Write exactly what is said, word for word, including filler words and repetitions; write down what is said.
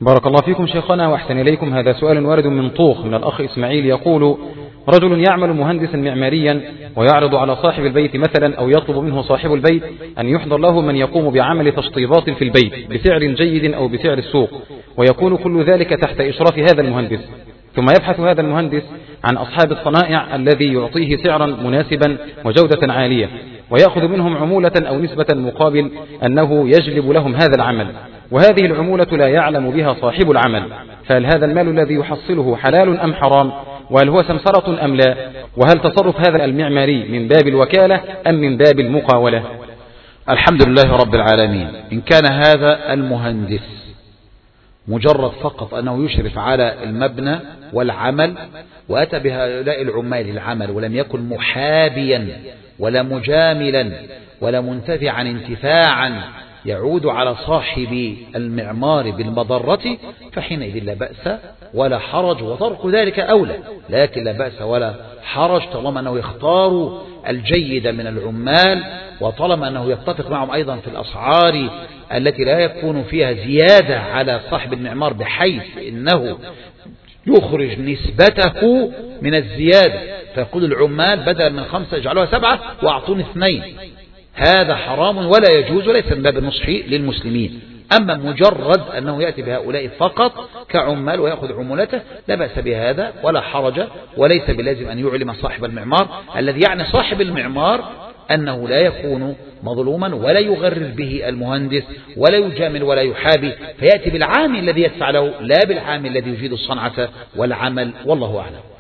بارك الله فيكم شيخنا وأحسن إليكم. هذا سؤال وارد من طوخ من الأخ إسماعيل يقول: رجل يعمل مهندسا معماريا ويعرض على صاحب البيت مثلا، أو يطلب منه صاحب البيت أن يحضر له من يقوم بعمل تشطيبات في البيت بسعر جيد أو بسعر السوق، ويكون كل ذلك تحت إشراف هذا المهندس، ثم يبحث هذا المهندس عن أصحاب الصنائع الذي يعطيه سعرا مناسبا وجودة عالية، ويأخذ منهم عمولة أو نسبة مقابل أنه يجلب لهم هذا العمل، وهذه العمولة لا يعلم بها صاحب العمل، فهل هذا المال الذي يحصله حلال أم حرام؟ وهل هو سمسرة أم لا؟ وهل تصرف هذا المعماري من باب الوكالة أم من باب المقاولة؟ الحمد لله رب العالمين. إن كان هذا المهندس مجرد فقط أنه يشرف على المبنى والعمل وأتى بهؤلاء العمال العمل، ولم يكن محابيا ولا مجاملا ولا منتفعا انتفاعا يعود على صاحب المعمار بالمضرة، فحينئذ لا بأس ولا حرج، وترك ذلك أولى. لكن لا بأس ولا حرج طالما أنه يختار الجيد من العمال، وطالما أنه يتفق معهم أيضا في الأسعار التي لا يكون فيها زيادة على صاحب المعمار، بحيث إنه يخرج نسبته من الزيادة، فيقول العمال بدلا من خمسة اجعلوها سبعة وأعطوني اثنين. هذا حرام ولا يجوز، وليس من باب النصح للمسلمين. أما مجرد أنه يأتي بهؤلاء فقط كعمال ويأخذ عمولته لا بأس بهذا ولا حرج، وليس بلازم أن يعلم صاحب المعمار، الذي يعني صاحب المعمار أنه لا يكون مظلوما ولا يغرر به المهندس ولا يجامل ولا يحابي، فيأتي بالعامل الذي يدفع له لا بالعامل الذي يجيد الصنعة والعمل، والله أعلم.